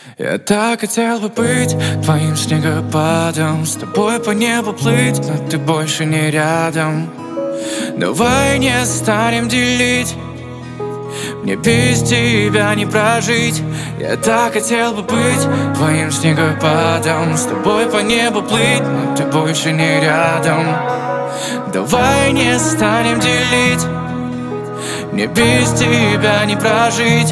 Я так хотел бы быть твоим снегопадом, с тобой по небу плыть, но ты больше не рядом. Давай не станем делить, мне без тебя не прожить. Я так хотел бы быть твоим снегопадом, с тобой по небу плыть, но ты больше не рядом. Давай не станем делить, мне без тебя не прожить.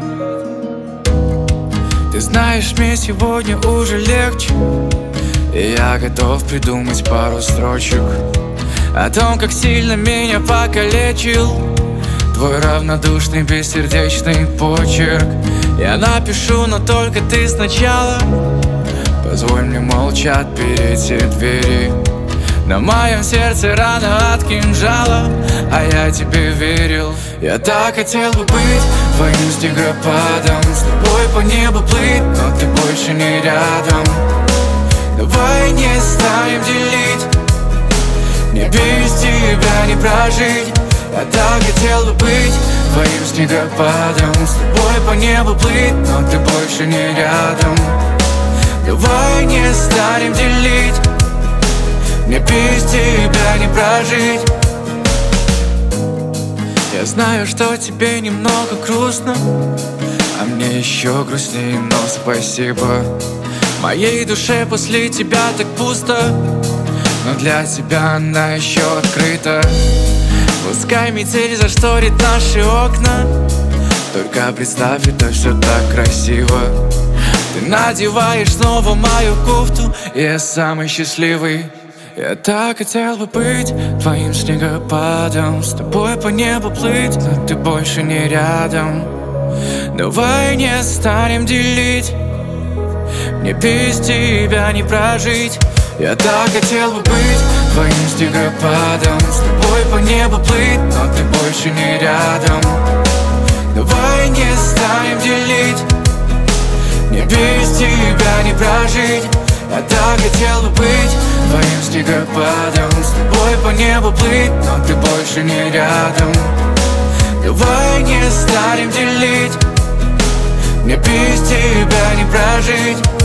Ты знаешь, мне сегодня уже легче, и я готов придумать пару строчек о том, как сильно меня покалечил твой равнодушный, бессердечный почерк. Я напишу, но только ты сначала позволь мне молча отпереть все двери. На моем сердце рана от кинжала, а я тебе верил. Я так хотел бы быть твоим снегопадом, с тобой по небу плыть, но ты больше не рядом. Давай не станем делить, мне без тебя не прожить. Я так хотел бы быть твоим снегопадом, с тобой по небу плыть, но ты больше не рядом. Давай не станем делить, мне без тебя не прожить. Я знаю, что тебе немного грустно, а мне еще грустнее, но спасибо. Моей душе после тебя так пусто, но для тебя она еще открыта. Пускай метель зашторит наши окна, только представь, это все так красиво. Ты надеваешь снова мою кофту, и я самый счастливый. Я так хотел бы быть твоим снегопадом, с тобой по небу плыть, но ты больше не рядом. Давай не станем делить, мне без тебя не прожить. Я так хотел бы быть твоим снегопадом, с тобой по небу плыть, но ты больше не рядом. Давай не станем делить, мне без тебя не прожить. Я так хотел бы быть твоим снегопадом, с тобой по небу плыть, но ты больше не рядом. Давай не станем делить, мне без тебя не прожить.